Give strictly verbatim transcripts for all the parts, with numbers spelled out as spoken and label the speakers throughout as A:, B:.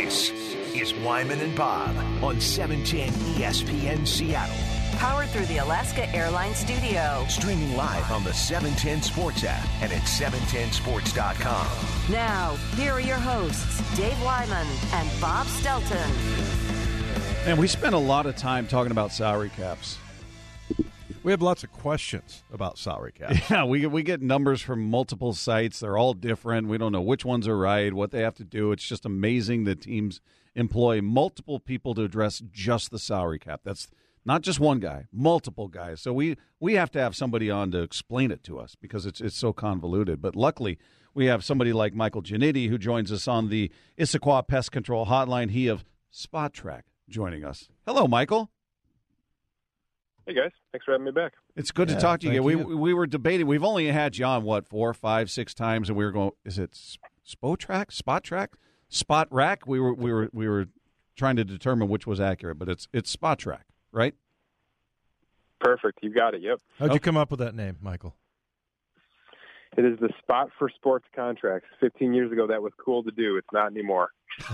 A: This is Wyman and Bob on seven ten E S P N Seattle.
B: Powered through the Alaska Airlines studio.
A: Streaming live on the seven ten Sports app and at seven ten sports dot com.
B: Now, here are your hosts, Dave Wyman and Bob Stelton.
C: And we spent a lot of time talking about salary caps.
D: We have lots of questions about salary caps.
C: Yeah, we we get numbers from multiple sites. They're all different. We don't know which ones are right, what they have to do. It's just amazing that teams employ multiple people to address just the salary cap. That's not just one guy, multiple guys. So we, we have to have somebody on to explain it to us because it's it's so convoluted. But luckily, we have somebody like Michael Giannitti who joins us on the Issaquah Pest Control Hotline. He of Spot Track joining us. Hello, Michael.
E: Hey, guys. Thanks for having me back.
C: It's good
D: yeah,
C: to talk to you.
D: you.
C: We we were debating. We've only had you on, what, four, five, six times, and we were going, is it Spo Track, Spot Track, Spot Rack? We were we were we were trying to determine which was accurate, but it's it's Spot Track, right?
E: Perfect. You got it. Yep.
D: How'd
C: Okay.
D: you come up with that name, Michael?
E: It is the spot for sports contracts. Fifteen years ago, that was cool to do. It's not anymore.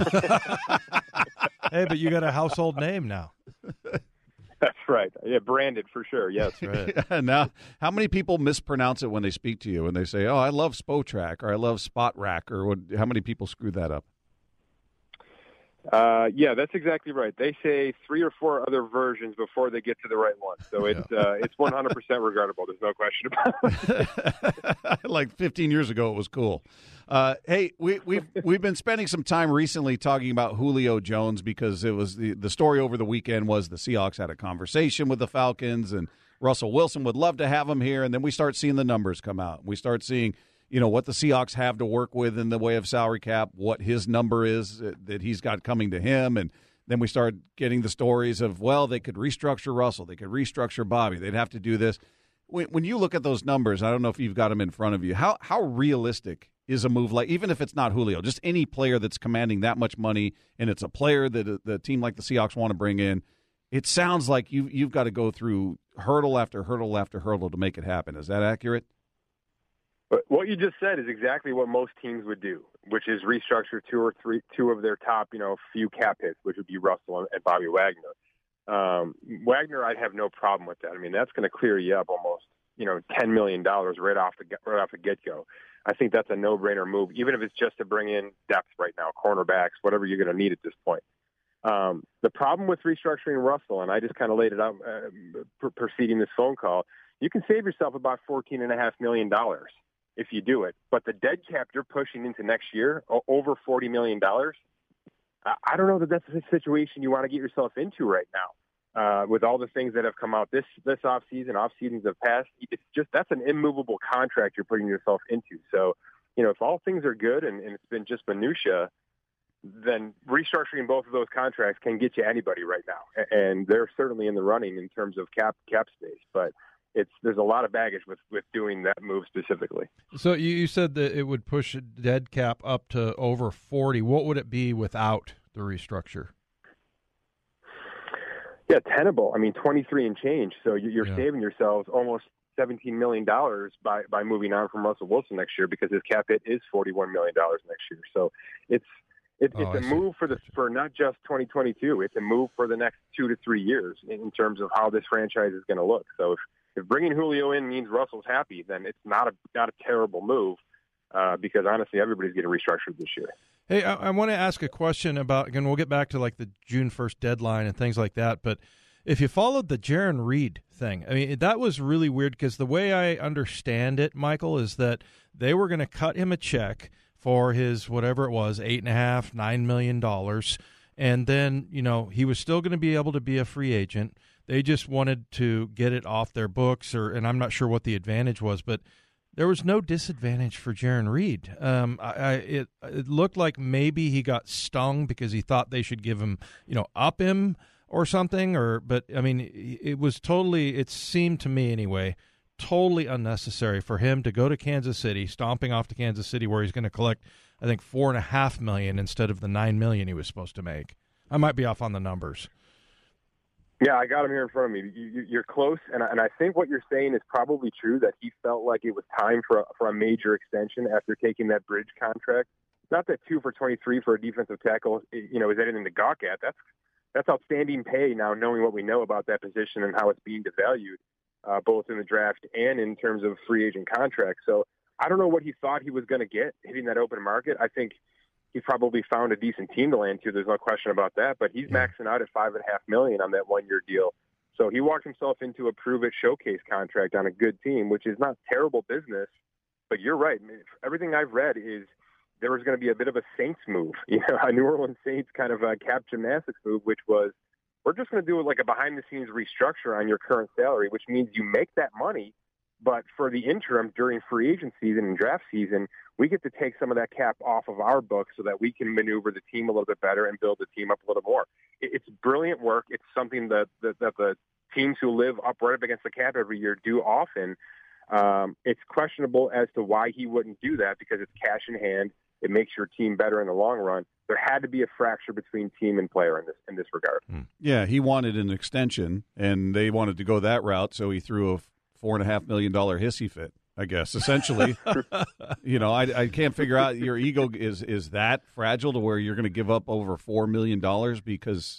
D: Hey, but you got a household name now.
E: That's right. Yeah, branded for sure. Yes.
D: Right.
C: Yeah, now, how many people mispronounce it when they speak to you and they say, "Oh, I love Spo Track" or "I love Spot Rack" or what? How many people screw that up?
E: Uh, yeah, that's exactly right. They say three or four other versions before they get to the right one. So it's uh, it's one hundred percent regrettable. There's no question about it.
C: Like fifteen years ago, it was cool. Uh, hey, we, we've we've been spending some time recently talking about Julio Jones because it was the, the story over the weekend was the Seahawks had a conversation with the Falcons and Russell Wilson would love to have him here, and then we start seeing the numbers come out. We start seeing, you know, what the Seahawks have to work with in the way of salary cap, what his number is that he's got coming to him, and then we start getting the stories of, well, they could restructure Russell, they could restructure Bobby, they'd have to do this. When, when you look at those numbers, I don't know if you've got them in front of you, how how realistic is a move like, even if it's not Julio, just any player that's commanding that much money and it's a player that a, the team like the Seahawks want to bring in, it sounds like you, you've got to go through hurdle after hurdle after hurdle to make it happen. Is that accurate?
E: But what you just said is exactly what most teams would do, which is restructure two or three, two of their top, you know, few cap hits, which would be Russell and Bobby Wagner. Um, Wagner, I'd have no problem with that. I mean, that's going to clear you up almost, you know, ten million dollars right off the right off the get-go. I think that's a no-brainer move, even if it's just to bring in depth right now, cornerbacks, whatever you're going to need at this point. Um, the problem with restructuring Russell, and I just kind of laid it out uh, preceding this phone call, you can save yourself about fourteen point five million dollars if you do it. But the dead cap you're pushing into next year, over forty million dollars, I don't know that that's a situation you want to get yourself into right now. Uh, with all the things that have come out this this offseason, off seasons have passed, it's just that's an immovable contract you're putting yourself into. So, you know, if all things are good and, and it's been just minutia, then restructuring both of those contracts can get you anybody right now, and they're certainly in the running in terms of cap cap space. But it's there's a lot of baggage with, with doing that move specifically.
D: So you, you said that it would push dead cap up to over forty. What would it be without the restructure?
E: Yeah, tenable. I mean, twenty-three and change. So you're
D: Yeah.
E: saving yourselves almost seventeen million dollars by, by moving on from Russell Wilson next year because his cap hit is forty-one million dollars next year. So it's it,
D: Oh,
E: it's
D: I
E: a
D: see.
E: move for the
D: Gotcha.
E: for not just twenty twenty-two. It's a move for the next two to three years in, in terms of how this franchise is going to look. So if, if bringing Julio in means Russell's happy, then it's not a not a terrible move uh, because honestly, everybody's getting restructured this year.
D: Hey, I, I want to ask a question about, again, we'll get back to like the June first deadline and things like that, but if you followed the Jaron Reed thing, I mean, that was really weird because the way I understand it, Michael, is that they were going to cut him a check for his, whatever it was, eight and a half, nine million dollars, and then, you know, he was still going to be able to be a free agent. They just wanted to get it off their books, or, and I'm not sure what the advantage was, but there was no disadvantage for Jaron Reed. Um, I, I, it, it looked like maybe he got stung because he thought they should give him, you know, up him or something. Or, but I mean, it was totally. It seemed to me anyway, totally unnecessary for him to go to Kansas City, stomping off to Kansas City, where he's going to collect, I think, four and a half million instead of the nine million he was supposed to make. I might be off on the numbers.
E: Yeah, I got him here in front of me. You, you're close, and I, and I think what you're saying is probably true, that he felt like it was time for a, for a major extension after taking that bridge contract not that two for twenty-three for a defensive tackle, you know, is anything to gawk at. That's that's outstanding pay now, knowing what we know about that position and how it's being devalued, uh, both in the draft and in terms of free agent contracts. So I don't know what he thought he was going to get hitting that open market. I think he probably found a decent team to land to. There's no question about that. But he's maxing out at five and a half million on that one-year deal. So he walked himself into a prove-it showcase contract on a good team, which is not terrible business. But you're right. Everything I've read is there was going to be a bit of a Saints move, you know, a New Orleans Saints kind of a cap gymnastics move, which was we're just going to do like a behind-the-scenes restructure on your current salary, which means you make that money, but for the interim during free agent season and draft season, we get to take some of that cap off of our books so that we can maneuver the team a little bit better and build the team up a little more. It's brilliant work. It's something that, that, that the teams who live up right up against the cap every year do often. Um, it's questionable as to why he wouldn't do that because it's cash in hand. It makes your team better in the long run. There had to be a fracture between team and player in this in this regard.
C: Yeah, he wanted an extension, and they wanted to go that route, so he threw a four and a half million dollar hissy fit, I guess. Essentially, you know, I, I can't figure out your ego is is that fragile to where you're going to give up over four million dollars because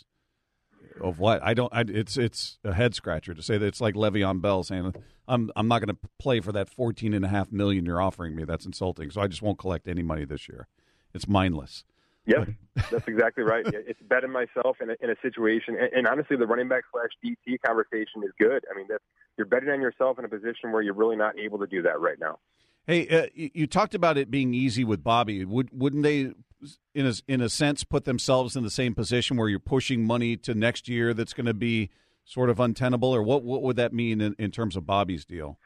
C: of what? I don't. I, it's it's a head scratcher to say that. It's like Le'Veon Bell saying, "I'm I'm not going to play for that fourteen and a half million you're offering me. That's insulting. So I just won't collect any money this year. It's mindless."
E: Yes, that's exactly right. It's betting myself in a, in a situation, and, and honestly, the running back slash D T conversation is good. I mean, that's, you're betting on yourself in a position where you're really not able to do that right now.
C: Hey, uh, you talked about it being easy with Bobby. Would wouldn't they, in a in a sense, put themselves in the same position where you're pushing money to next year that's going to be sort of untenable, or what what would that mean in, in terms of Bobby's deal?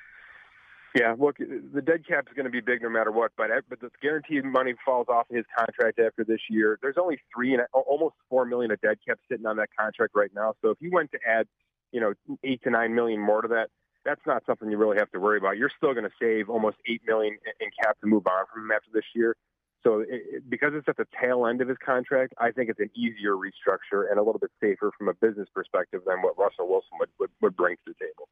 E: Yeah, look, the dead cap is going to be big no matter what, but but the guaranteed money falls off his contract after this year. There's only three and almost four million of dead cap sitting on that contract right now. So if you went to add, you know, eight to nine million more to that, that's not something you really have to worry about. You're still going to save almost eight million in cap to move on from him after this year. So it, because it's at the tail end of his contract, I think it's an easier restructure and a little bit safer from a business perspective than what Russell Wilson would would, would bring to the table.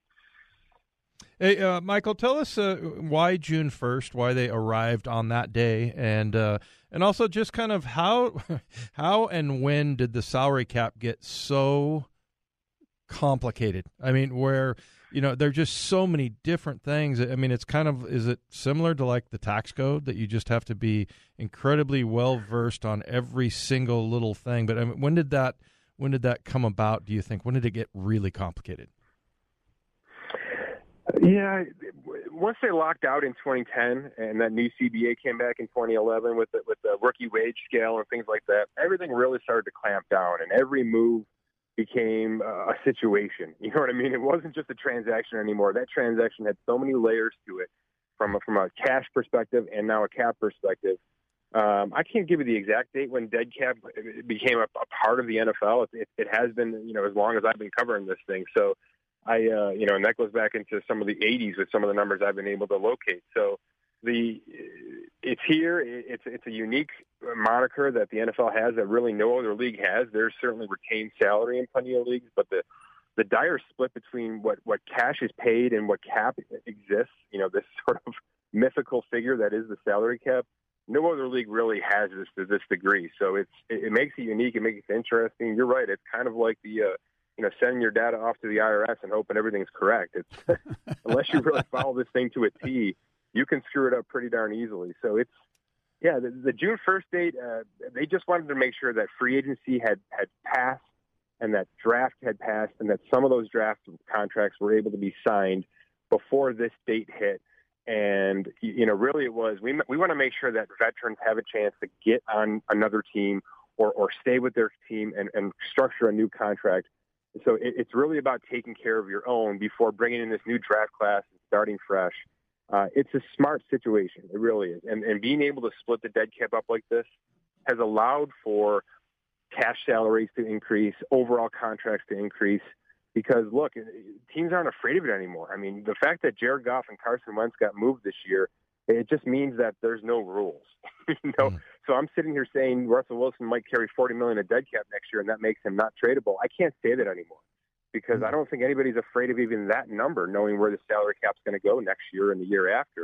D: Hey, uh, Michael, tell us uh, why June first, why they arrived on that day, and uh, and also just kind of how how and when did the salary cap get so complicated? I mean, where, you know, there are just so many different things. I mean, it's kind of, is it similar to like the tax code that you just have to be incredibly well versed on every single little thing? But I mean, when did that when did that come about, do you think? When did it get really complicated?
E: Yeah, once they locked out in twenty ten and that new C B A came back in twenty eleven with the, with the rookie wage scale and things like that, everything really started to clamp down, and every move became uh, a situation. You know what I mean? It wasn't just a transaction anymore. That transaction had so many layers to it from a, from a cash perspective and now a cap perspective. Um, I can't give you the exact date when dead cap became a, a part of the N F L. It, it, it has been, you know, as long as I've been covering this thing. So I, uh, you know, and that goes back into some of the eighties with some of the numbers I've been able to locate. So the it's here. It's it's a unique moniker that the N F L has that really no other league has. There's certainly retained salary in plenty of leagues, but the the dire split between what, what cash is paid and what cap exists, you know, this sort of mythical figure that is the salary cap, no other league really has this to this degree. So it's it, it makes it unique. It makes it interesting. You're right. It's kind of like the uh, you know, sending your data off to the I R S and hoping everything's correct. It's unless you really follow this thing to a T, you can screw it up pretty darn easily. So it's, yeah, the, the June first date, uh, they just wanted to make sure that free agency had, had passed and that draft had passed and that some of those draft contracts were able to be signed before this date hit. And, you know, really it was, we we want to make sure that veterans have a chance to get on another team or, or stay with their team and, and structure a new contract. So it, it's really about taking care of your own before bringing in this new draft class and starting fresh. Uh, it's a smart situation. It really is. And, and being able to split the dead cap up like this has allowed for cash salaries to increase, overall contracts to increase, because, look, teams aren't afraid of it anymore. I mean, the fact that Jared Goff and Carson Wentz got moved this year, it just means that there's no rules. you know? Mm. So I'm sitting here saying Russell Wilson might carry forty million dollars of dead cap next year, and that makes him not tradable. I can't say that anymore because I don't think anybody's afraid of even that number, knowing where the salary cap's going to go next year and the year after.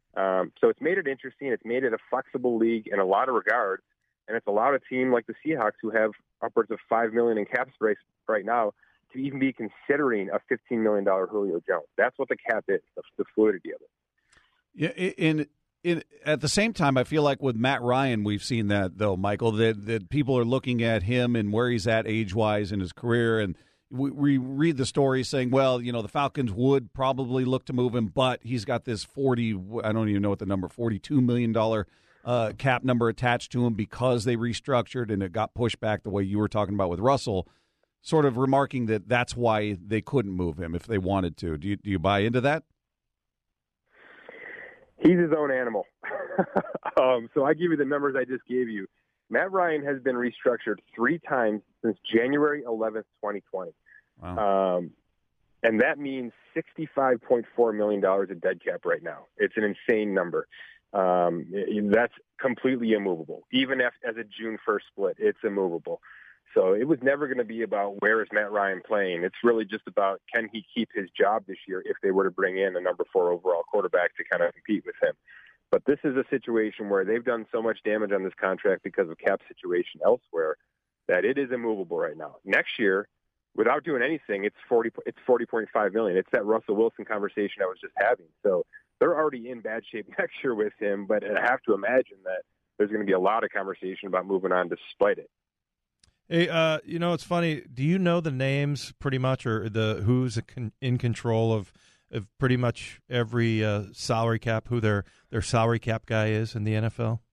E: Um, so it's made it interesting. It's made it a flexible league in a lot of regards, and it's allowed a team like the Seahawks, who have upwards of five million dollars in cap space right now, to even be considering a fifteen million dollars Julio Jones. That's what the cap is, the, the fluidity of it.
C: Yeah, in in at the same time, I feel like with Matt Ryan, we've seen that though, Michael, that that people are looking at him and where he's at age wise in his career, and we, we read the story saying, well, you know, the Falcons would probably look to move him, but he's got this forty, I don't even know what the number, forty-two million dollars uh, cap number attached to him because they restructured and it got pushed back the way you were talking about with Russell, sort of remarking that that's why they couldn't move him if they wanted to. Do you, do you buy into that?
E: He's his own animal. um, so I give you the numbers I just gave you. Matt Ryan has been restructured three times since January eleventh, twenty twenty. Wow. Um, and that means sixty-five point four million dollars in dead cap right now. It's an insane number. Um, that's completely immovable. Even if, as a June first split, it's immovable. So it was never going to be about where is Matt Ryan playing. It's really just about, can he keep his job this year if they were to bring in a number four overall quarterback to kind of compete with him. But this is a situation where they've done so much damage on this contract because of cap situation elsewhere that it is immovable right now. Next year, without doing anything, it's forty. It's forty point five million. It's that Russell Wilson conversation I was just having. So they're already in bad shape next year with him. But I have to imagine that there's going to be a lot of conversation about moving on despite it.
D: Hey, uh, you know, it's funny. Do you know the names pretty much, or the who's in control of, of pretty much every uh, salary cap, who their their salary cap guy is in the N F L?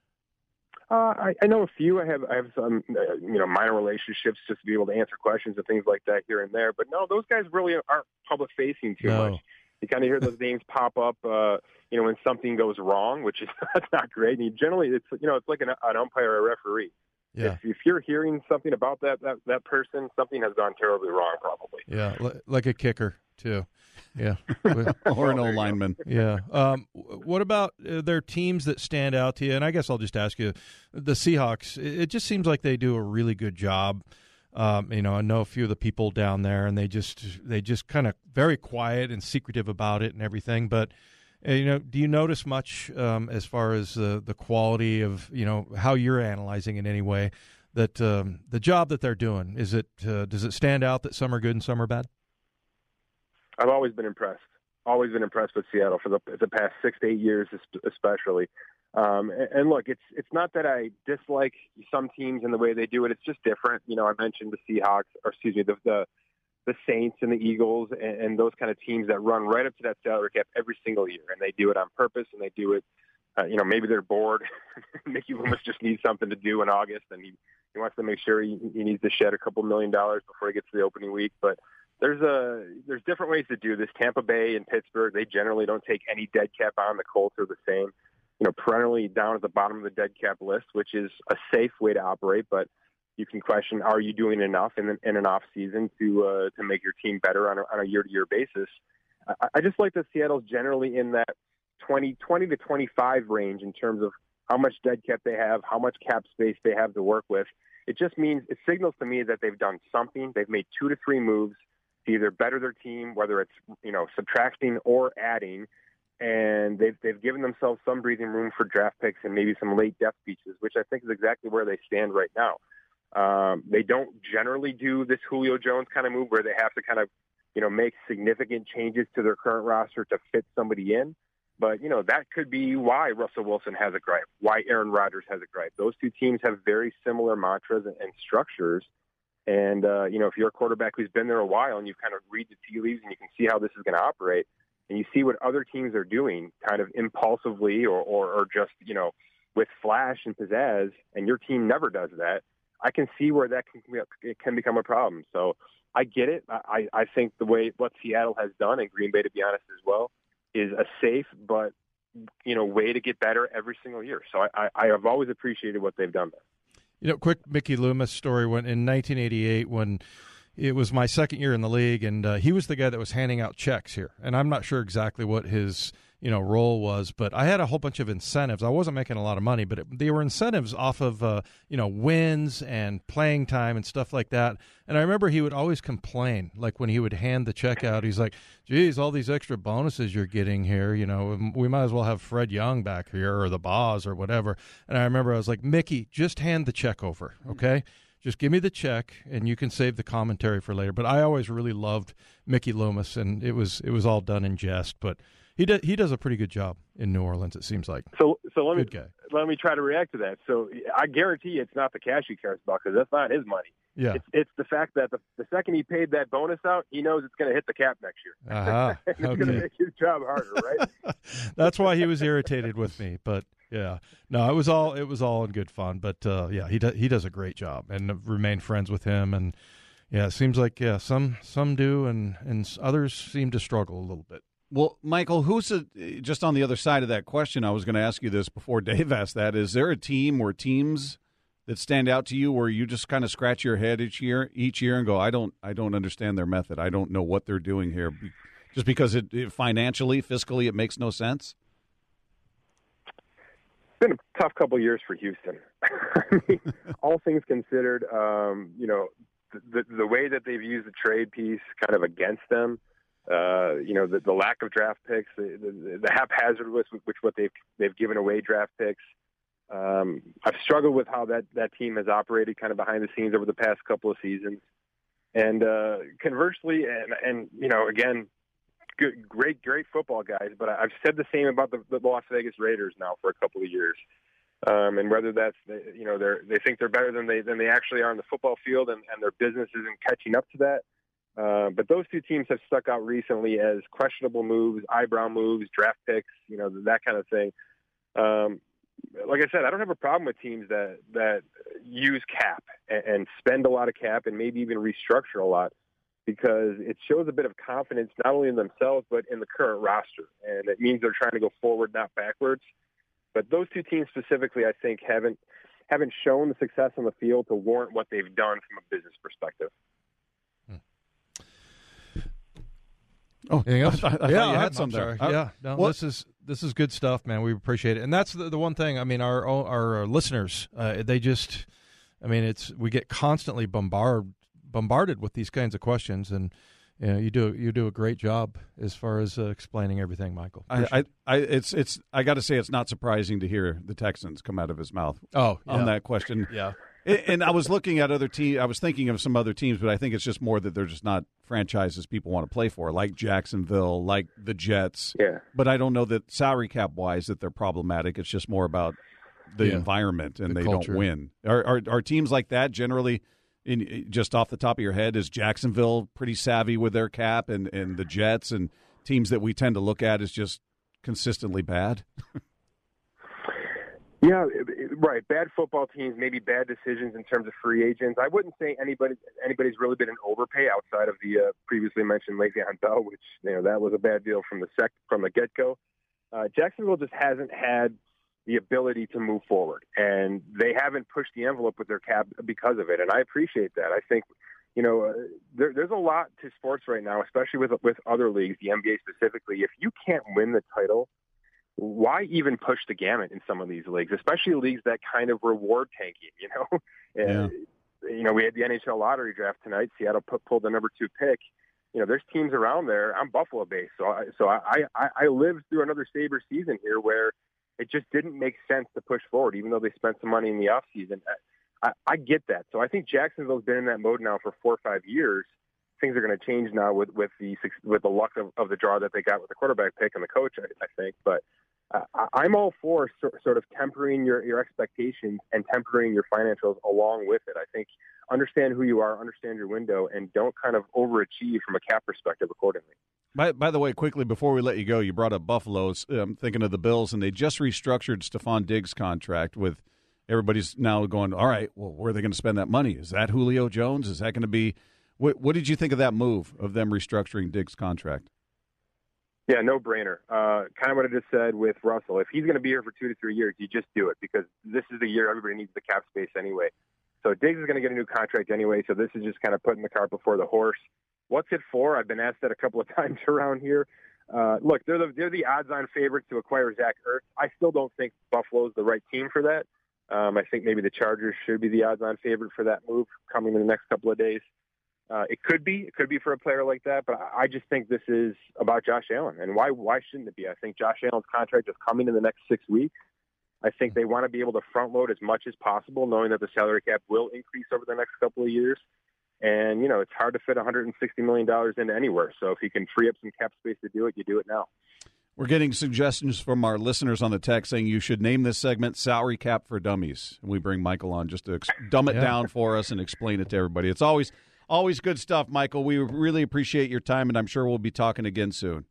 E: Uh, I, I know a few. I have I have some uh, you know minor relationships just to be able to answer questions and things like that here and there. But no, those guys really aren't public facing too
D: no.
E: much. You kind of hear those names pop up, uh, you know, when something goes wrong, which is that's not great. And you generally, it's you know, it's like an, an umpire or a referee.
D: Yeah.
E: If, if you're hearing something about that, that that person, something has gone terribly wrong, probably.
D: Yeah, like a kicker too. Yeah,
C: or an old lineman.
D: Yeah. Um, what about uh, their teams that stand out to you? And I guess I'll just ask you, the Seahawks. It just seems like they do a really good job. Um, you know, I know a few of the people down there, and they just they just kind of very quiet and secretive about it and everything. But uh, you know, do you notice much um, as far as uh, the quality of you know how you're analyzing in any way that um, the job that they're doing? Is it uh, does it stand out that some are good and some are bad?
E: I've always been impressed. Always been impressed with Seattle for the the past six to eight years, especially. Um, and, and look, it's it's not that I dislike some teams and the way they do it. It's just different. You know, I mentioned the Seahawks, or excuse me, the the, the Saints and the Eagles, and, and those kind of teams that run right up to that salary cap every single year, and they do it on purpose, and they do it. Uh, you know, maybe they're bored. Mickey Loomis just needs something to do in August, and he he wants to make sure he, he needs to shed a couple million dollars before he gets to the opening week, but. There's a there's different ways to do this. Tampa Bay and Pittsburgh, they generally don't take any dead cap on. The Colts are the same, you know, perennially down at the bottom of the dead cap list, which is a safe way to operate. But you can question: are you doing enough in, in an off season to uh, to make your team better on a, on a year to year basis? I, I just like that Seattle's generally in that twenty, twenty to twenty-five range in terms of how much dead cap they have, how much cap space they have to work with. It just means it signals to me that they've done something. They've made two to three moves to either better their team, whether it's, you know, subtracting or adding, and they've they've given themselves some breathing room for draft picks and maybe some late depth pieces, which I think is exactly where they stand right now. Um, they don't generally do this Julio Jones kind of move where they have to kind of, you know, make significant changes to their current roster to fit somebody in. But, you know, that could be why Russell Wilson has a gripe, why Aaron Rodgers has a gripe. Those two teams have very similar mantras and, and structures. And, uh, you know, if you're a quarterback who's been there a while and you kind of read the tea leaves and you can see how this is going to operate and you see what other teams are doing kind of impulsively or, or, or just, you know, with flash and pizzazz, and your team never does that, I can see where that can, it can become a problem. So I get it. I, I think the way what Seattle has done, and Green Bay, to be honest, as well, is a safe but, you know, way to get better every single year. So I, I, I have always appreciated what they've done there.
D: You know, quick Mickey Loomis story. When in nineteen eighty-eight, when it was my second year in the league, and uh, he was the guy that was handing out checks here. And I'm not sure exactly what his you know, role was. But I had a whole bunch of incentives. I wasn't making a lot of money, but it, they were incentives off of, uh, you know, wins and playing time and stuff like that. And I remember he would always complain, like when he would hand the check out, he's like, geez, all these extra bonuses you're getting here, you know, we might as well have Fred Young back here or the Boz or whatever. And I remember I was like, Mickey, just hand the check over, okay? Just give me the check, and you can save the commentary for later. But I always really loved Mickey Loomis, and it was it was all done in jest. But he does he does a pretty good job in New Orleans. It seems like.
E: So so let me
D: good guy.
E: let me try to react to that. So I guarantee it's not the cash he cares about because that's not his money.
D: Yeah,
E: it's, it's the fact that the, the second he paid that bonus out, he knows it's going to hit the cap next year.
D: Uh-huh.
E: It's
D: okay.
E: going to make his job harder, right?
D: That's why he was irritated with me. But yeah, no, it was all it was all in good fun. But uh, yeah, he does he does a great job, and remain friends with him. And yeah, it seems like yeah, some some do, and and others seem to struggle a little bit.
C: Well, Michael, who's a, just on the other side of that question? I was going to ask you this before Dave asked that. Is there a team or teams that stand out to you where you just kind of scratch your head each year, each year, and go, I don't, I don't understand their method. I don't know what they're doing here, just because it, it financially, fiscally, it makes no sense.
E: It's been a tough couple of years for Houston. I mean, all things considered, um, you know, the, the way that they've used the trade piece kind of against them. Uh, you know, the, the lack of draft picks, the, the, the haphazardness with which what they've they've given away draft picks. Um, I've struggled with how that, that team has operated kind of behind the scenes over the past couple of seasons. And uh, conversely, and, and you know, again, good, great, great football guys, but I've said the same about the, the Las Vegas Raiders now for a couple of years. Um, and whether that's, you know, they're, they think they're better than they than they actually are on the football field, and, and their business isn't catching up to that. Uh, but those two teams have stuck out recently as questionable moves, eyebrow moves, draft picks, you know, that kind of thing. Um, like I said, I don't have a problem with teams that, that use cap and, and spend a lot of cap and maybe even restructure a lot, because it shows a bit of confidence not only in themselves but in the current roster. And it means they're trying to go forward, not backwards. But those two teams specifically, I think, haven't haven't shown the success on the field to warrant what they've done from a business perspective.
C: Oh,
D: anything else?
C: I, I
D: yeah,
C: thought you had
D: I'm
C: some
D: sorry.
C: there.
D: Yeah, no,
C: well,
D: this is this is good stuff, man. We appreciate it, and that's the, the one thing. I mean, our our, our listeners, uh, they just, I mean, it's we get constantly bombarded bombarded with these kinds of questions, and you know, you do you do a great job as far as uh, explaining everything, Michael.
C: I, I, I, it's it's I got to say, it's not surprising to hear the Texans come out of his mouth.
D: Oh, yeah.
C: on that question,
D: yeah.
C: And I was looking at other teams. I was thinking of some other teams, but I think it's just more that they're just not franchises people want to play for, like Jacksonville, like the Jets.
E: Yeah.
C: But I don't know that salary cap wise that they're problematic. It's just more about the
D: yeah.
C: environment, and
D: the
C: they
D: culture.
C: don't win. Are, are are teams like that generally? In just off the top of your head, is Jacksonville pretty savvy with their cap, and, and the Jets and teams that we tend to look at is just consistently bad?
E: Yeah, right. Bad football teams, maybe bad decisions in terms of free agents. I wouldn't say anybody anybody's really been an overpay outside of the uh, previously mentioned Le'Veon Bell, which, you know, that was a bad deal from the sec from the get go. Uh, Jacksonville just hasn't had the ability to move forward, and they haven't pushed the envelope with their cap because of it. And I appreciate that. I think, you know, uh, there, there's a lot to sports right now, especially with with other leagues, the N B A specifically. If you can't win the title, why even push the gamut in some of these leagues, especially leagues that kind of reward tanking, you know?
C: Yeah.
E: And, you know, we had the N H L lottery draft tonight. Seattle put, pulled the number two pick. You know, there's teams around there. I'm Buffalo-based, so I, so I, I, I lived through another Sabres season here where it just didn't make sense to push forward, even though they spent some money in the offseason. I, I get that. So I think Jacksonville's been in that mode now for four or five years. Things are going to change now with, with the with the luck of, of the draw that they got with the quarterback pick and the coach, I, I think. But uh, I'm all for so, sort of tempering your, your expectations and tempering your financials along with it. I think understand who you are, understand your window, and don't kind of overachieve from a cap perspective accordingly.
C: By, by the way, quickly, before we let you go, you brought up Buffalo. I'm thinking of the Bills, and they just restructured Stephon Diggs' contract with everybody's now going, all right, well, where are they going to spend that money? Is that Julio Jones? Is that going to be what, – what did you think of that move of them restructuring Diggs' contract?
E: Yeah, no-brainer. Uh, kind of what I just said with Russell. If he's going to be here for two to three years, you just do it because this is the year everybody needs the cap space anyway. So Diggs is going to get a new contract anyway, so this is just kind of putting the cart before the horse. What's it for? I've been asked that a couple of times around here. Uh, look, they're the they're the odds-on favorites to acquire Zach Ertz. I still don't think Buffalo's the right team for that. Um, I think maybe the Chargers should be the odds-on favorite for that move coming in the next couple of days. Uh, it could be, it could be for a player like that, but I just think this is about Josh Allen, and why why shouldn't it be? I think Josh Allen's contract is coming in the next six weeks. I think they want to be able to front load as much as possible, knowing that the salary cap will increase over the next couple of years. And, you know, it's hard to fit one hundred sixty million dollars into anywhere. So if you can free up some cap space to do it, you do it now.
C: We're getting suggestions from our listeners on the text saying you should name this segment Salary Cap for Dummies. And we bring Michael on just to ex- dumb it
D: Yeah.
C: down for us and explain it to everybody. It's always always good stuff, Michael. We really appreciate your time, and I'm sure we'll be talking again soon.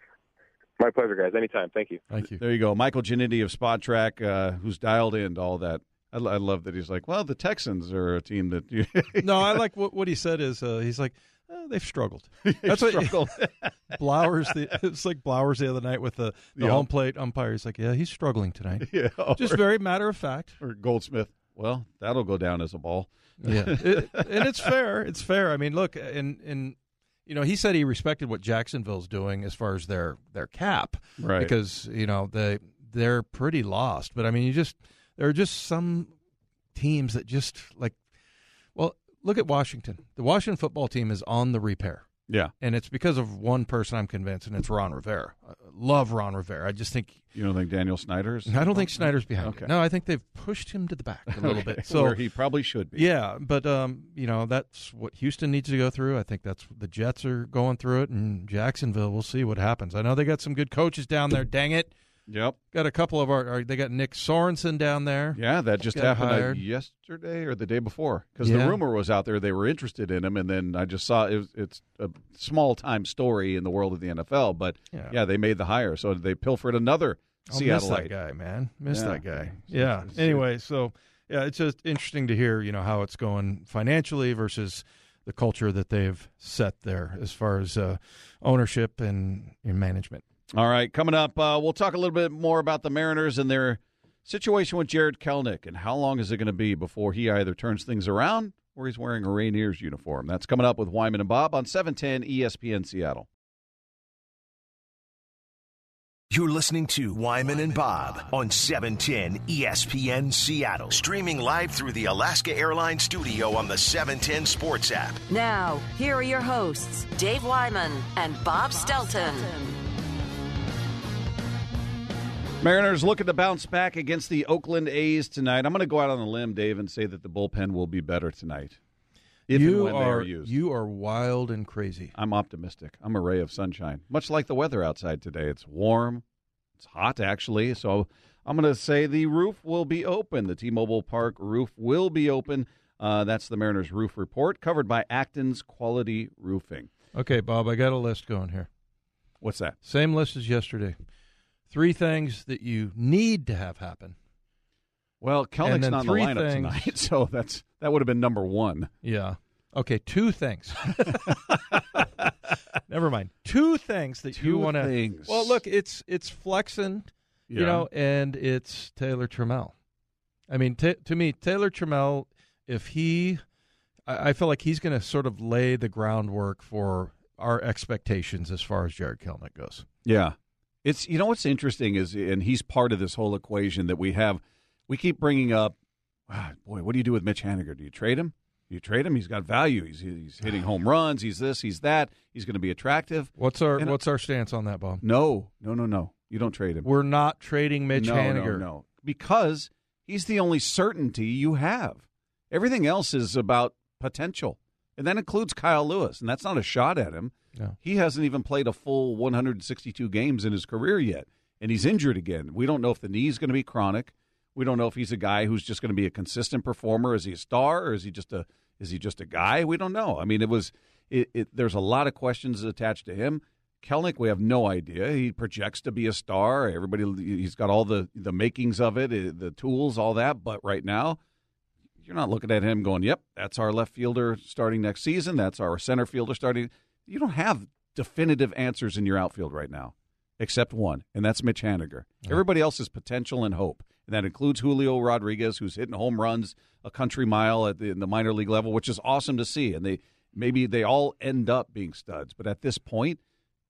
E: My pleasure, guys. Anytime. Thank you.
D: Thank you.
C: There you go. Michael Giannini of Spot Track, uh, who's dialed in to all that. I, I love that he's like, well, the Texans are a team that you
D: No, I like what, what he said is uh, he's like, oh, they've struggled. That's what
C: struggled.
D: Blowers. The, it's like Blowers the other night with the, the
C: Yeah.
D: home plate umpire. He's like, yeah, he's struggling tonight.
C: yeah,
D: Just
C: or,
D: very matter of fact.
C: or Goldsmith. Well, that'll go down as a ball.
D: Yeah, it, and it's fair. It's fair. I mean, look, and and you know, he said he respected what Jacksonville's doing as far as their their cap,
C: Right.
D: Because you know they they're pretty lost. But I mean, you just there are just some teams that just like, well, look at Washington. The Washington football team is on the repair.
C: Yeah.
D: And it's because of one person, I'm convinced, and it's Ron Rivera. I love Ron Rivera. I just think
C: You don't think Daniel Snyder's?
D: I don't think Snyder's behind
C: Okay.
D: it. No, I think they've pushed him to the back a little
C: Okay.
D: bit. So
C: Where he probably should be.
D: yeah, but um, you know, that's what Houston needs to go through. I think that's what the Jets are going through it, and Jacksonville. We'll see what happens. I know they got some good coaches down there. Dang it,
C: Yep.
D: got a couple of our. our they got Nick Sorensen down there.
C: Yeah, that just
D: Got
C: happened uh,
D: hired.
C: yesterday or the day before. Because
D: Yeah.
C: the rumor was out there they were interested in him, and then I just saw it was, it's a small time story in the world of the N F L. But
D: Yeah.
C: yeah, they made the hire, so they pilfered another
D: I'll miss that
C: Seattleite.
D: guy, man. Miss
C: Yeah.
D: that guy.
C: It's-
D: Yeah.
C: it's-
D: Anyway, so yeah, it's just interesting to hear, you know, how it's going financially versus the culture that they've set there as far as uh, ownership and, and management.
C: All right, coming up, uh, we'll talk a little bit more about the Mariners and their situation with Jared Kelenic and how long is it going to be before he either turns things around or he's wearing a Rainiers uniform. That's coming up with Wyman and Bob on seven ten E S P N Seattle.
A: You're listening to Wyman and Bob on seven ten E S P N Seattle. Streaming live through the Alaska Airlines studio on the seven ten Sports app.
B: Now, here are your hosts, Dave Wyman and Bob Stelton.
C: Mariners looking to bounce back against the Oakland A's tonight. I'm going to go out on a limb, Dave, and say that the bullpen will be better tonight. If
D: you
C: and when
D: are,
C: they are used.
D: You are wild and crazy.
C: I'm optimistic. I'm a ray of sunshine, much like the weather outside today. It's warm. It's hot, actually. So I'm going to say the roof will be open. The T-Mobile Park roof will be open. Uh, that's the Mariners Roof Report, covered by Acton's Quality Roofing.
D: Okay, Bob, I got a list going here.
C: What's that?
D: Same list as yesterday. Three things that you need to have happen.
C: Well,
D: And
C: Kelnick's
D: then
C: not in the
D: three
C: lineup
D: things-
C: tonight, so that's that would have been number one.
D: Yeah. Okay, two things. Never mind. Two things that you
C: Two
D: want to.
C: things.
D: Well, look, it's it's Flexen,
C: Yeah.
D: you know, and it's Taylor Trammell. I mean, t- to me, Taylor Trammell, if he, I, I feel like he's going to sort of lay the groundwork for our expectations as far as Jared Kelenic goes.
C: Yeah. It's you know what's interesting is, and he's part of this whole equation that we have. We keep bringing up, ah, boy, what do you do with Mitch Haniger? Do you trade him? Do you trade him? He's got value. He's he's hitting home runs. He's this. He's that. He's going to be attractive.
D: What's our
C: And-
D: What's our stance on that, Bob?
C: No, no, no, no. You don't trade him.
D: We're not trading Mitch
C: no,
D: Haniger.
C: no, no, because he's the only certainty you have. Everything else is about potential, and that includes Kyle Lewis, and that's not a shot at him.
D: No.
C: He hasn't even played a full one hundred sixty-two games in his career yet, and he's injured again. We don't know if the knee's going to be chronic. We don't know if he's a guy who's just going to be a consistent performer. Is he a star, or is he just a is he just a guy? We don't know. I mean, it was it, it, there's a lot of questions attached to him. Kelenic, we have no idea. He projects to be a star. Everybody, he's got all the the makings of it, the tools, all that. But right now, you're not looking at him going, "Yep, that's our left fielder starting next season. That's our center fielder starting." You don't have definitive answers in your outfield right now, except one, and that's Mitch Haniger. Yeah. Everybody else is potential and hope, and that includes Julio Rodriguez, who's hitting home runs a country mile at the, in the minor league level, which is awesome to see. And they maybe they all end up being studs, but at this point,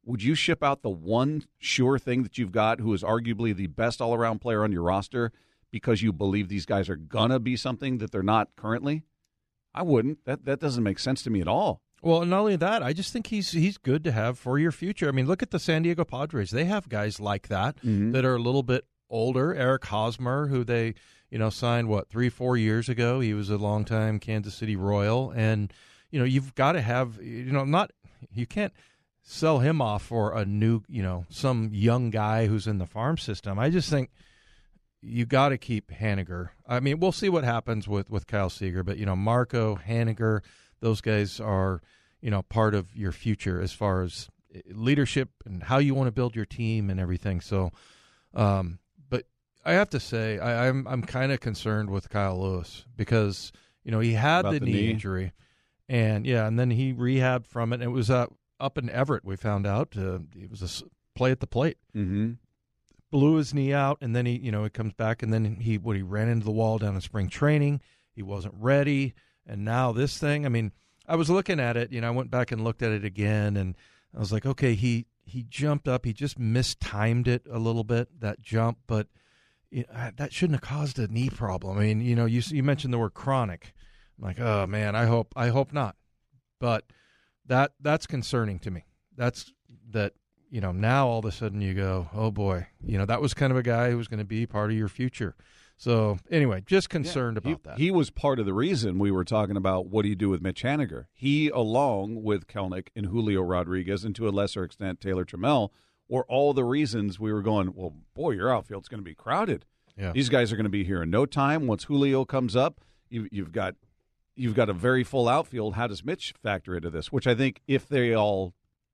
C: would you ship out the one sure thing that you've got who is arguably the best all-around player on your roster because you believe these guys are going to be something that they're not currently? I wouldn't. That that doesn't make sense to me at all.
D: Well, not only that, I just think he's he's good to have for your future. I mean, look at the San Diego Padres. They have guys like that
C: Mm-hmm.
D: that are a little bit older. Eric Hosmer, who they, you know, signed, what, three, four years ago. He was a longtime Kansas City Royal. And, you know, you've got to have, you know, not, you can't sell him off for a new, you know, some young guy who's in the farm system. I just think you got to keep Haniger. I mean, we'll see what happens with, with Kyle Seager, but, you know, Marco, Haniger, those guys are, you know, part of your future as far as leadership and how you want to build your team and everything. So, um, but I have to say, I, I'm I'm kind of concerned with Kyle Lewis because, you know, he had
C: About
D: the,
C: the
D: knee,
C: knee?
D: injury, and yeah, and then he rehabbed from it. And it was uh, up in Everett. We found out uh, it was a s- play at the plate.
C: Mm-hmm.
D: Blew his knee out, and then he, you know, he comes back, and then he when he ran into the wall down in spring training, he wasn't ready, and now this thing. I mean, I was looking at it, you know, I went back and looked at it again, and I was like, okay, he he jumped up, he just mistimed it a little bit, that jump, but you know, that shouldn't have caused a knee problem. I mean, you know, you you mentioned the word chronic. I'm like, oh man, I hope I hope not, but that that's concerning to me. That's that. You know, now all of a sudden you go, oh, boy, you know, that was kind of a guy who was going to be part of your future. So, anyway, just concerned
C: Yeah,
D: about
C: he,
D: that.
C: He was part of the reason we were talking about what do you do with Mitch Haniger. He, along with Kelnick and Julio Rodriguez, and to a lesser extent Taylor Trammell, were all the reasons we were going, well, boy, your outfield's going to be crowded.
D: Yeah.
C: These guys are going to be here in no time. Once Julio comes up, you, you've got you've got a very full outfield. How does Mitch factor into this? Which I think if they all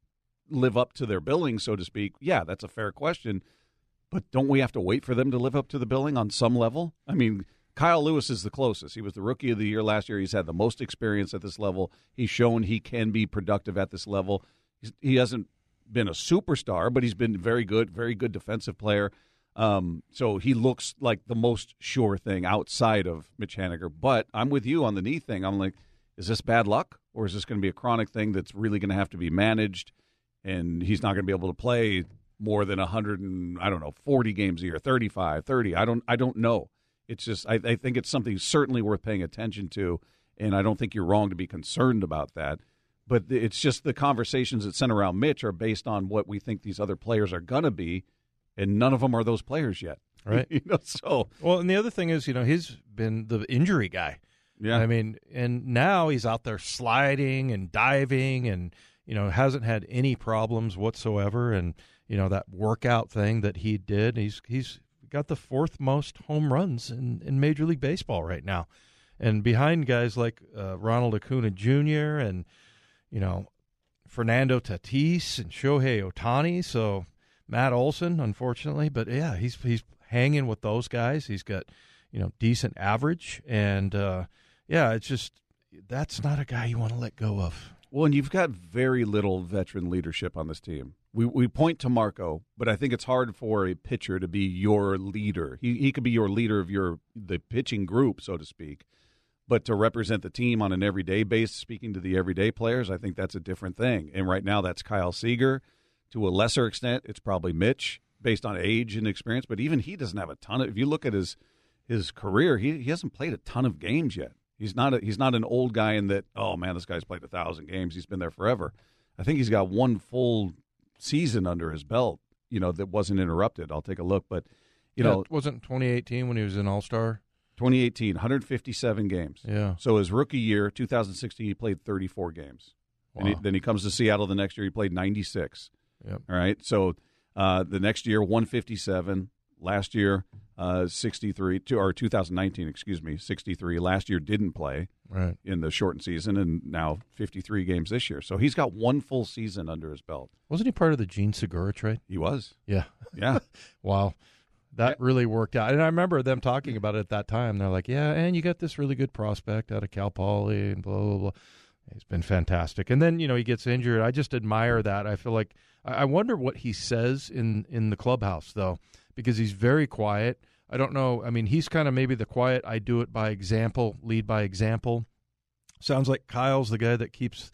C: live up to their billing, so to speak, yeah, that's a fair question. But don't we have to wait for them to live up to the billing on some level? I mean, Kyle Lewis is the closest. He was the Rookie of the Year last year. He's had the most experience at this level. He's shown he can be productive at this level. He's, he hasn't been a superstar, but he's been very good, very good defensive player. Um, so he looks like the most sure thing outside of Mitch Haniger. But I'm with you on the knee thing. I'm like, is this bad luck, or is this going to be a chronic thing that's really going to have to be managed? And he's not going to be able to play more than one hundred and I don't know forty games a year, thirty-five, thirty. I don't I don't know. It's just I, I think it's something certainly worth paying attention to, and I don't think you're wrong to be concerned about that. But it's just the conversations that center around Mitch are based on what we think these other players are going to be, and none of them are those players yet.
D: Right.
C: you know, so
D: Well, and the other thing is, you know, he's been the injury guy.
C: yeah,
D: I mean, and now he's out there sliding and diving and, you know, hasn't had any problems whatsoever. And, you know, that workout thing that he did, he's he's got the fourth most home runs in, in Major League Baseball right now. And behind guys like uh, Ronald Acuna Junior and, you know, Fernando Tatis and Shohei Ohtani. So Matt Olson, unfortunately. But, yeah, he's he's hanging with those guys. He's got, you know, decent average. And, uh, yeah, it's just that's not a guy you want to let go of.
C: Well, and you've got very little veteran leadership on this team. We we point to Marco, but I think it's hard for a pitcher to be your leader. He he could be your leader of your the pitching group, so to speak, but to represent the team on an everyday basis, speaking to the everyday players, I think that's a different thing. And right now, that's Kyle Seager. To a lesser extent, it's probably Mitch, based on age and experience. But even he doesn't have a ton of. If you look at his his career, he he hasn't played a ton of games yet. He's not a, he's not an old guy in that, oh, man, this guy's played a thousand games. He's been there forever. I think he's got one full season under his belt, you know, that wasn't interrupted. I'll take a look. But, you
D: Yeah,
C: know,
D: it wasn't twenty eighteen when he was an All-Star?
C: twenty eighteen, one hundred fifty-seven games.
D: Yeah.
C: So his rookie year, two thousand sixteen, he played thirty-four games. And he,
D: Wow.
C: then he comes to Seattle the next year, he played ninety-six.
D: Yep.
C: All right. So uh, the next year, one fifty-seven. Last year, uh, sixty-three, to, or two thousand nineteen, excuse me, sixty-three. Last year didn't play
D: Right.
C: in the shortened season, and now fifty-three games this year. So he's got one full season under his belt.
D: Wasn't he part of the Gene Segura trade?
C: He was.
D: Yeah.
C: Yeah.
D: Wow. That really worked out. And I remember them talking about it at that time. They're like, yeah, and you got this really good prospect out of Cal Poly and blah, blah, blah. He's been fantastic. And then, you know, he gets injured. I just admire that. I feel like I I wonder what he says in, in the clubhouse, though, because he's very quiet. I don't know. I mean, he's kind of maybe the quiet, I do it by example, lead by example. Sounds like Kyle's the guy that keeps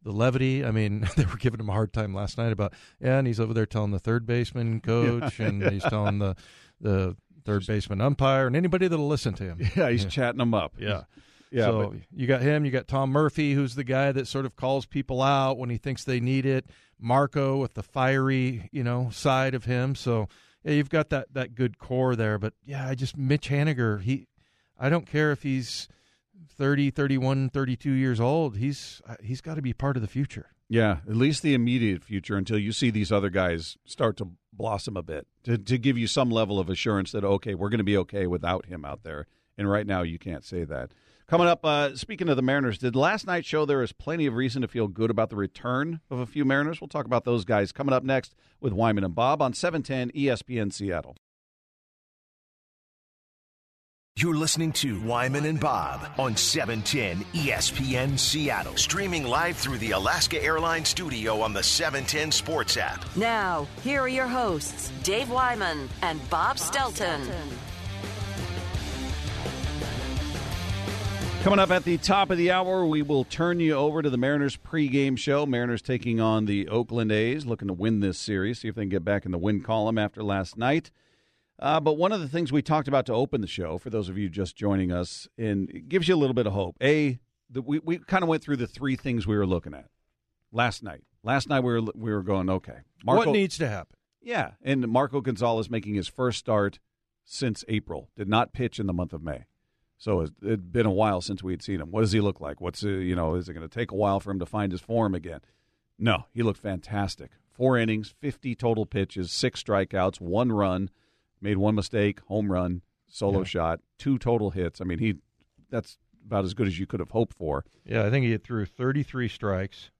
D: the levity. I mean, they were giving him a hard time last night about, yeah, and he's over there telling the third baseman coach, yeah. and he's telling the the third baseman umpire and anybody that'll listen to him.
C: Yeah, he's
D: yeah.
C: chatting them up.
D: Yeah.
C: Yeah,
D: so
C: but,
D: you got him. You got Tom Murphy, who's the guy that sort of calls people out when he thinks they need it. Marco with the fiery, you know, side of him. So yeah, you've got that that good core there. But yeah, I just Mitch Haniger. He, I don't care if he's thirty, thirty-one, thirty-two years old. He's he's got to be part of the future.
C: Yeah, at least the immediate future until you see these other guys start to blossom a bit to to give you some level of assurance that okay, we're going to be okay without him out there. And right now, you can't say that. Coming up, uh, speaking of the Mariners, did last night show there is plenty of reason to feel good about the return of a few Mariners? We'll talk about those guys coming up next with Wyman and Bob on seven ten E S P N Seattle.
A: You're listening to Wyman and Bob on seven ten E S P N Seattle. Streaming live through the Alaska Airlines studio on the seven ten Sports app.
B: Now, here are your hosts, Dave Wyman and Bob Stelton.
C: Coming up at the top of the hour, we will turn you over to the Mariners pregame show. Mariners taking on the Oakland A's, looking to win this series, see if they can get back in the win column after last night. Uh, but one of the things we talked about to open the show, for those of you just joining us, and it gives you a little bit of hope. A, the, we, we kind of went through the three things we were looking at last night. Last night we were we were going, okay.
D: Marco, what needs to happen?
C: Yeah, and Marco Gonzalez making his first start since April. Did not pitch in the month of May. So it had been a while since we had seen him. What does he look like? What's uh, you know? Is it going to take a while for him to find his form again? No, he looked fantastic. Four innings, fifty total pitches, six strikeouts, one run, made one mistake, home run, solo yeah. shot, two total hits. I mean, he that's about as good as you could have hoped for.
D: Yeah, I think he threw thirty-three strikes,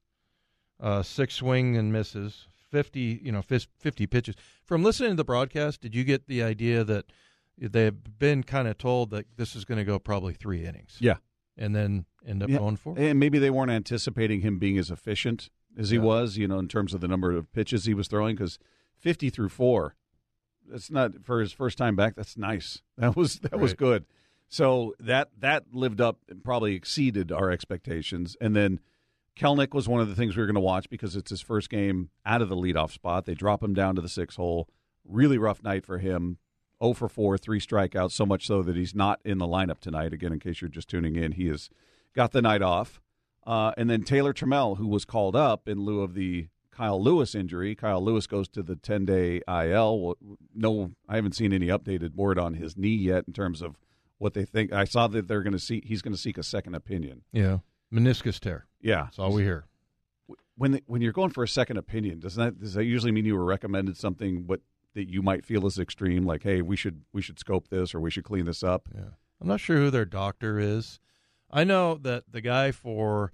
D: uh, six swing and misses, fifty you know fifty pitches. From listening to the broadcast, did you get the idea that they've been kind of told that this is going to go probably three innings?
C: Yeah.
D: And then end up
C: yeah.
D: going for it?
C: And maybe they weren't anticipating him being as efficient as he yeah. was, you know, in terms of the number of pitches he was throwing, because fifty through four, that's not, for his first time back, that's nice. That was that right. was good. So that that lived up and probably exceeded our expectations. And then Kelenic was one of the things we were going to watch because it's his first game out of the leadoff spot. They drop him down to the six hole. Really rough night for him. oh for four, three strikeouts, so much so that he's not in the lineup tonight. Again, in case you're just tuning in, he has got the night off. Uh, and then Taylor Trammell, who was called up in lieu of the Kyle Lewis injury. Kyle Lewis goes to the ten-day I L. No, I haven't seen any updated word on his knee yet in terms of what they think. I saw that they're going to see he's going to seek a second opinion.
D: Yeah, meniscus tear.
C: Yeah,
D: that's all we hear.
C: When the, when you're going for a second opinion, does that does that usually mean you were recommended something what that you might feel is extreme, like, hey, we should we should scope this or we should clean this up?
D: Yeah, I'm not sure who their doctor is. I know that the guy for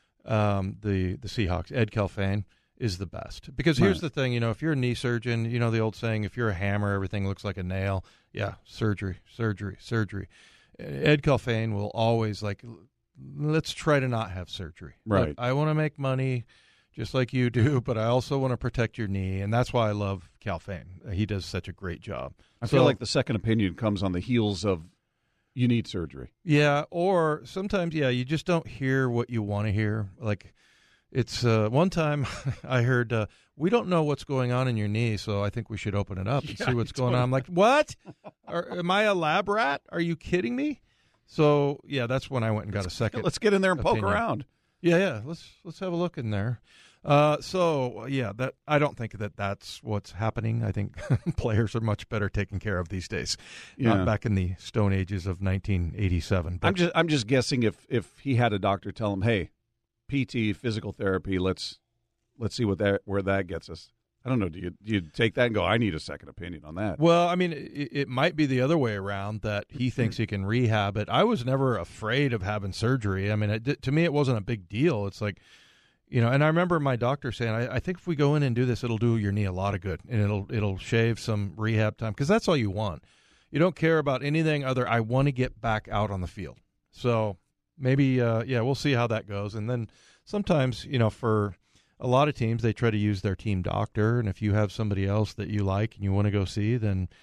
D: um, the the Seahawks, Ed Kelfane, is the best. Because here's right. the thing, you know, if you're a knee surgeon, you know the old saying, if you're a hammer, everything looks like a nail. Yeah, surgery, surgery, surgery. Ed Kelfane will always, like, let's try to not have surgery.
C: Right.
D: Look, I want to make money just like you do, but I also want to protect your knee, and that's why I love Kelfane. He does such a great job.
C: I
D: so,
C: feel like the second opinion comes on the heels of you need surgery.
D: Yeah, or sometimes, yeah, you just don't hear what you want to hear. Like, it's uh, one time I heard, uh, we don't know what's going on in your knee, so I think we should open it up and yeah, see what's going on. I'm like, what? Are, am I a lab rat? Are you kidding me? So, yeah, that's when I went and got
C: let's,
D: a second
C: Let's get in there and
D: opinion.
C: poke around.
D: Yeah, yeah, let's let's have a look in there. Uh, so, yeah, that I don't think that that's what's happening. I think players are much better taken care of these days,
C: yeah.
D: not back in the stone ages of nineteen eighty-seven. But
C: I'm just I'm just guessing if, if he had a doctor tell him, hey, P T, physical therapy, let's let's see what that where that gets us. I don't know. Do you do you take that and go, I need a second opinion on that?
D: Well, I mean, it, it might be the other way around, that he thinks he can rehab it. I was never afraid of having surgery. I mean, it, to me, it wasn't a big deal. It's like, you know, and I remember my doctor saying, I, I think if we go in and do this, it'll do your knee a lot of good, and it'll it'll shave some rehab time, because that's all you want. You don't care about anything other. I want to get back out on the field. So maybe, uh, yeah, we'll see how that goes. And then sometimes, you know, for a lot of teams, they try to use their team doctor, and if you have somebody else that you like and you want to go see, then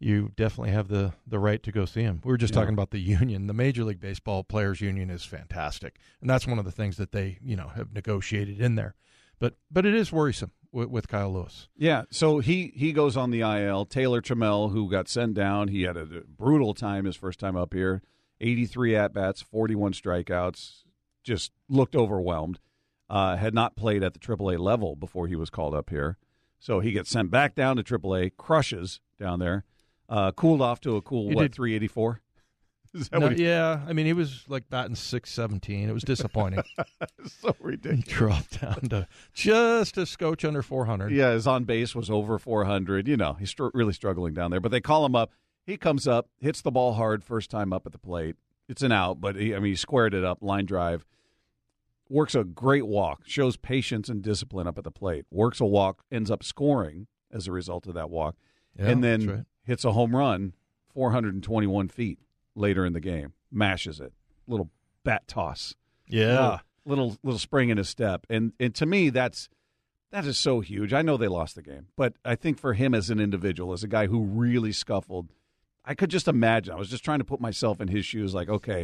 D: you definitely have the, the right to go see him. We were just
C: Yeah.
D: talking about the union. The Major League Baseball Players Union is fantastic, and that's one of the things that they, you know, have negotiated in there. But but it is worrisome with, with Kyle Lewis.
C: Yeah, so he, he goes on the I L. Taylor Trammell, who got sent down, he had a brutal time his first time up here. eighty-three at-bats, forty-one strikeouts, just looked overwhelmed. Uh, had not played at the triple A level before he was called up here. So he gets sent back down to triple A, crushes down there, uh, cooled off to a cool,
D: He
C: what,
D: did-
C: three eighty-four? Is that
D: No,
C: what he,
D: yeah, I mean, he was like batting six seventeen. It was disappointing.
C: so
D: He
C: ridiculous.
D: dropped down to just a scotch under four hundred.
C: Yeah, his on base was over four hundred. You know, he's str- really struggling down there. But they call him up. He comes up, hits the ball hard first time up at the plate. It's an out, but he, I mean, he squared it up, line drive. Works a great walk, shows patience and discipline up at the plate. Works a walk, ends up scoring as a result of that walk,
D: Yeah,
C: and then
D: that's right.
C: hits a home run, four hundred twenty-one feet later in the game. Mashes it, little bat toss.
D: Yeah.
C: little little, little spring in his step, and and to me that's that is so huge. I know they lost the game, but I think for him as an individual, as a guy who really scuffled, I could just imagine. I was just trying to put myself in his shoes. Like, okay,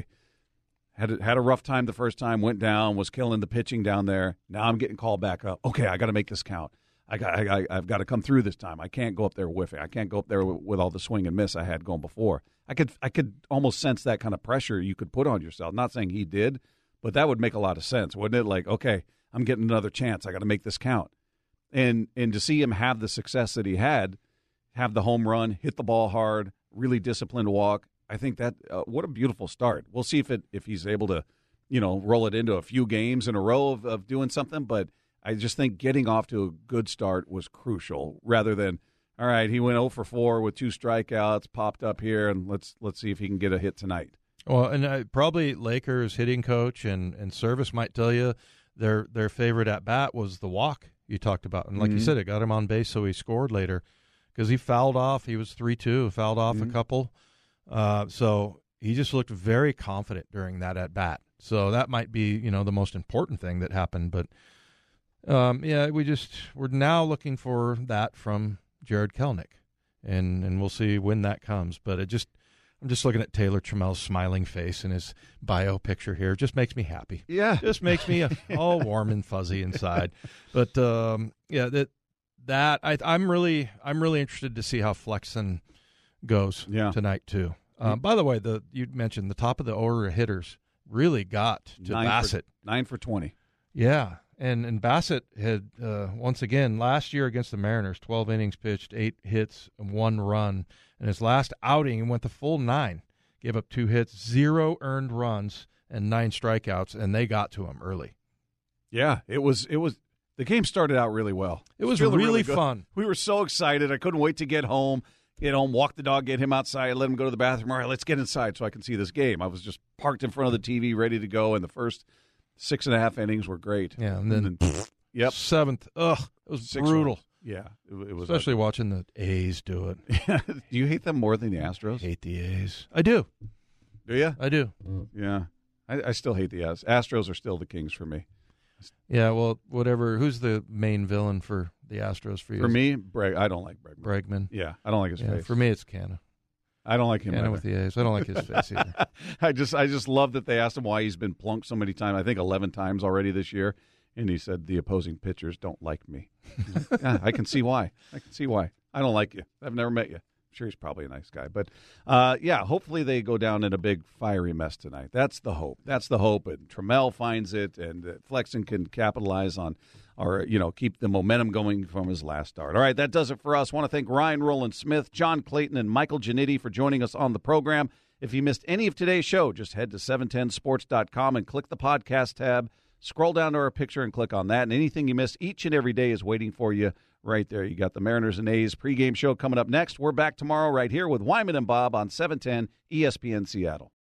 C: had a, had a rough time the first time, went down, was killing the pitching down there. Now I'm getting called back up. Okay, I got to make this count. I got I, I, I've got to come through this time. I can't go up there whiffing. I can't go up there with, with all the swing and miss I had going before. I could I could almost sense that kind of pressure you could put on yourself. Not saying he did, but that would make a lot of sense, wouldn't it? Like, okay, I'm getting another chance. I got to make this count. And and to see him have the success that he had, have the home run, hit the ball hard, really disciplined walk, I think that uh, what a beautiful start. We'll see if it if he's able to, you know, roll it into a few games in a row of, of doing something. But I just think getting off to a good start was crucial, rather than, all right, he went oh for four with two strikeouts, popped up here, and let's let's see if he can get a hit tonight.
D: Well, and uh, probably Lakers hitting coach and, and Service might tell you their their favorite at bat was the walk you talked about, and like
C: Mm-hmm.
D: you said, it got him on base, so he scored later because he fouled off. He was three two, fouled off
C: Mm-hmm.
D: a couple, uh, so he just looked very confident during that at bat. So that might be, you know, the most important thing that happened. But um, yeah, we just we're now looking for that from Jared Kelenic, and and we'll see when that comes. But it just. I'm just looking at Taylor Trammell's smiling face in his bio picture here. It just makes me happy.
C: Yeah.
D: Just makes me all warm and fuzzy inside. But um, yeah, that that I, I'm really I'm really interested to see how Flexen goes
C: Yeah.
D: tonight too. Uh, by the way, the you mentioned the top of the order of hitters really got to
C: Nine
D: Bassett.
C: For, nine for twenty.
D: Yeah, and and Bassett had uh, once again last year against the Mariners, twelve innings pitched, eight hits, and one run. In his last outing, he went the full nine, gave up two hits, zero earned runs, and nine strikeouts, and they got to him early.
C: Yeah, it was it was the game started out really well.
D: It was
C: feeling
D: really
C: good.
D: fun.
C: We were so excited. I couldn't wait to get home, get home, walk the dog, get him outside, let him go to the bathroom. All right, let's get inside so I can see this game. I was just parked in front of the T V, ready to go, and the first six and a half innings were great.
D: Yeah, and then,
C: yep,
D: seventh, ugh, it was
C: Six
D: brutal.
C: runs. Yeah, it, it was
D: Especially watching the A's do it.
C: do you hate them more than the Astros?
D: I hate the A's. I do.
C: Do you?
D: I do.
C: Yeah, I, I still hate the Astros. Astros are still the Kings for me.
D: Yeah, well, whatever. Who's the main villain for the Astros for you?
C: For me, Breg, I don't like Bregman.
D: Bregman.
C: Yeah, I don't like his
D: Yeah,
C: face.
D: for me, it's Canna.
C: I don't like him.
D: Canna
C: either.
D: with the A's. I don't like his face either.
C: I just I just love that they asked him why he's been plunked so many times. I think eleven times already this year, and he said the opposing pitchers don't like me. Yeah, I can see why. I can see why. I don't like you. I've never met you. I'm sure he's probably a nice guy, but uh, yeah, hopefully they go down in a big fiery mess tonight. That's the hope. That's the hope. And Trammell finds it, and uh, Flexen can capitalize on, or you know, keep the momentum going from his last start. All right, that does it for us. I want to thank Ryan Roland Smith, John Clayton, and Michael Giannitti for joining us on the program. If you missed any of today's show, just head to seven ten sports dot com and click the podcast tab. Scroll down to our picture and click on that. And anything you miss each and every day is waiting for you right there. You got the Mariners and A's pregame show coming up next. We're back tomorrow right here with Wyman and Bob on seven ten E S P N Seattle.